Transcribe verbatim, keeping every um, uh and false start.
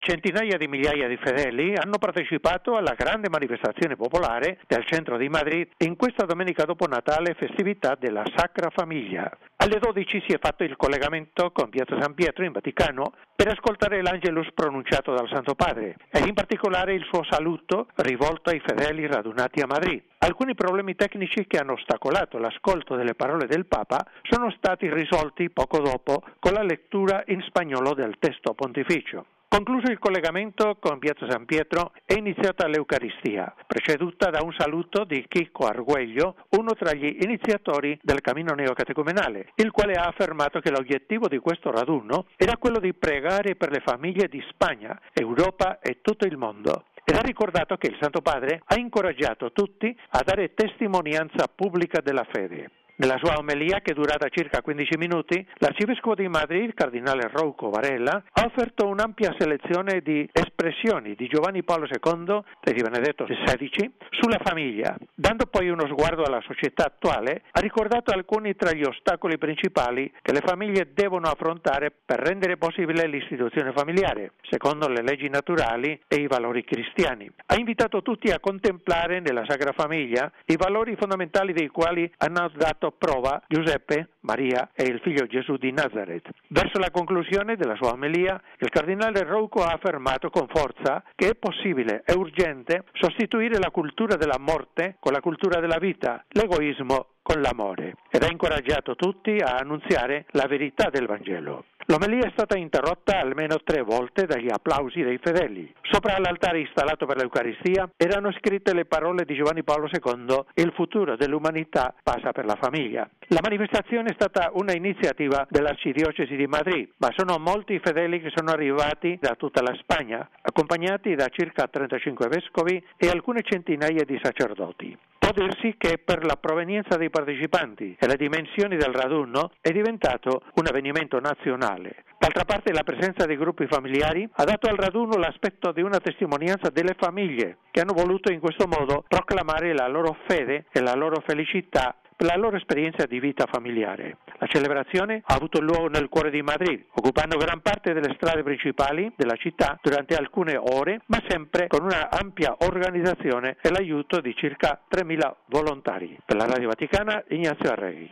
Centinaia di migliaia di fedeli hanno partecipato alla grande manifestazione popolare del centro di Madrid in questa domenica dopo Natale, festività della Sacra Famiglia. Alle dodici si è fatto il collegamento con Piazza San Pietro in Vaticano per ascoltare l'Angelus pronunciato dal Santo Padre e in particolare il suo saluto rivolto ai fedeli radunati a Madrid. Alcuni problemi tecnici che hanno ostacolato l'ascolto delle parole del Papa sono stati risolti poco dopo con la lettura in spagnolo del testo pontificio. Concluso il collegamento con Piazza San Pietro è iniziata l'Eucaristia, preceduta da un saluto di Chico Arguello, uno tra gli iniziatori del cammino neocatecumenale, il quale ha affermato che l'obiettivo di questo raduno era quello di pregare per le famiglie di Spagna, Europa e tutto il mondo. Ed ha ricordato che il Santo Padre ha incoraggiato tutti a dare testimonianza pubblica della fede. Nella sua omelia, che è durata circa quindici minuti, l'arcivescovo di Madrid, cardinale Rouco Varela, ha offerto un'ampia selezione di espressioni di Giovanni Paolo secondo e di Benedetto sedicesimo sulla famiglia. Dando poi uno sguardo alla società attuale, ha ricordato alcuni tra gli ostacoli principali che le famiglie devono affrontare per rendere possibile l'istituzione familiare, secondo le leggi naturali e i valori cristiani. Ha invitato tutti a contemplare nella Sacra Famiglia i valori fondamentali dei quali hanno dato prova Giuseppe, Maria e il figlio Gesù di Nazareth. Verso la conclusione della sua omelia, il cardinale Rouco ha affermato con forza che è possibile e urgente sostituire la cultura della morte con la cultura della vita, l'egoismo con l'amore, ed ha incoraggiato tutti a annunziare la verità del Vangelo. L'omelia è stata interrotta almeno tre volte dagli applausi dei fedeli. Sopra l'altare installato per l'Eucaristia erano scritte le parole di Giovanni Paolo secondo: il futuro dell'umanità passa per la famiglia. La manifestazione è stata una iniziativa dell'Arcidiocesi di Madrid, ma sono molti i fedeli che sono arrivati da tutta la Spagna, accompagnati da circa trentacinque vescovi e alcune centinaia di sacerdoti. Può dirsi che per la provenienza dei partecipanti e le dimensioni del raduno è diventato un avvenimento nazionale. D'altra parte, la presenza dei gruppi familiari ha dato al raduno l'aspetto di una testimonianza delle famiglie che hanno voluto in questo modo proclamare la loro fede e la loro felicità per la loro esperienza di vita familiare. La celebrazione ha avuto luogo nel cuore di Madrid, occupando gran parte delle strade principali della città durante alcune ore, ma sempre con una ampia organizzazione e l'aiuto di circa tremila volontari. Per la Radio Vaticana, Ignazio Arregui.